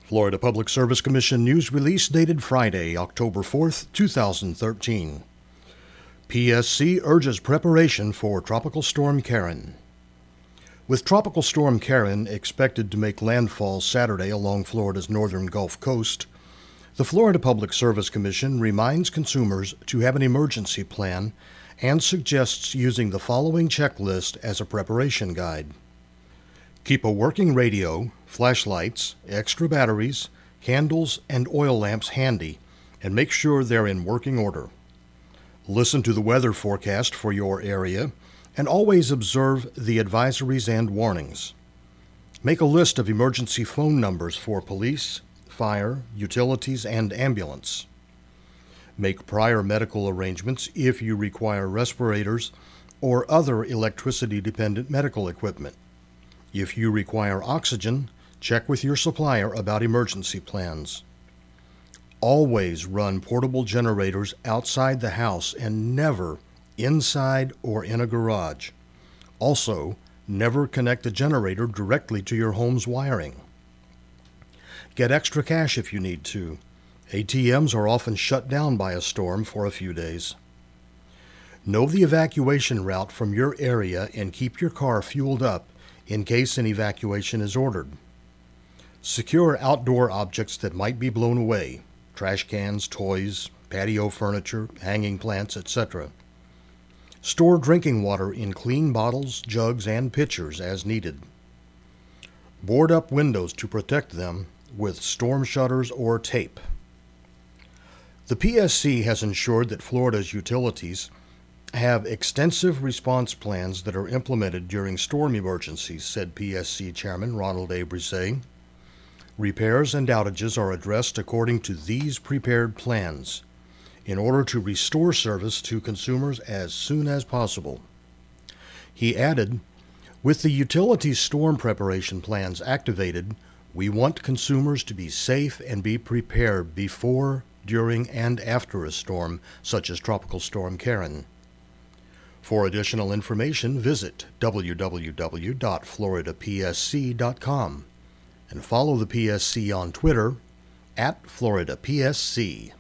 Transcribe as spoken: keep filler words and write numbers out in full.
Florida Public Service Commission news release dated Friday, October fourth, two thousand thirteen. P S C urges preparation for Tropical Storm Karen. With Tropical Storm Karen expected to make landfall Saturday along Florida's northern Gulf Coast, the Florida Public Service Commission reminds consumers to have an emergency plan and suggests using the following checklist as a preparation guide. Keep a working radio, flashlights, extra batteries, candles, and oil lamps handy, and make sure they're in working order. Listen to the weather forecast for your area, and always observe the advisories and warnings. Make a list of emergency phone numbers for police, fire, utilities, and ambulance. Make prior medical arrangements if you require respirators or other electricity-dependent medical equipment. If you require oxygen, check with your supplier about emergency plans. Always run portable generators outside the house and never inside or in a garage. Also, never connect the generator directly to your home's wiring. Get extra cash if you need to. A T Ms are often shut down by a storm for a few days. Know the evacuation route from your area and keep your car fueled up in case an evacuation is ordered. Secure outdoor objects that might be blown away: trash cans, toys, patio furniture, hanging plants, et cetera. Store drinking water in clean bottles, jugs, and pitchers as needed. Board up windows to protect them with storm shutters or tape. The P S C has ensured that Florida's utilities have extensive response plans that are implemented during storm emergencies, said P S C Chairman Ronald A. Brisset. Repairs and outages are addressed according to these prepared plans in order to restore service to consumers as soon as possible. He added, with the utilities storm preparation plans activated, we want consumers to be safe and be prepared before, during, and after a storm such as Tropical Storm Karen. For additional information, visit w w w dot florida p s c dot com and follow the P S C on Twitter at Florida P S C.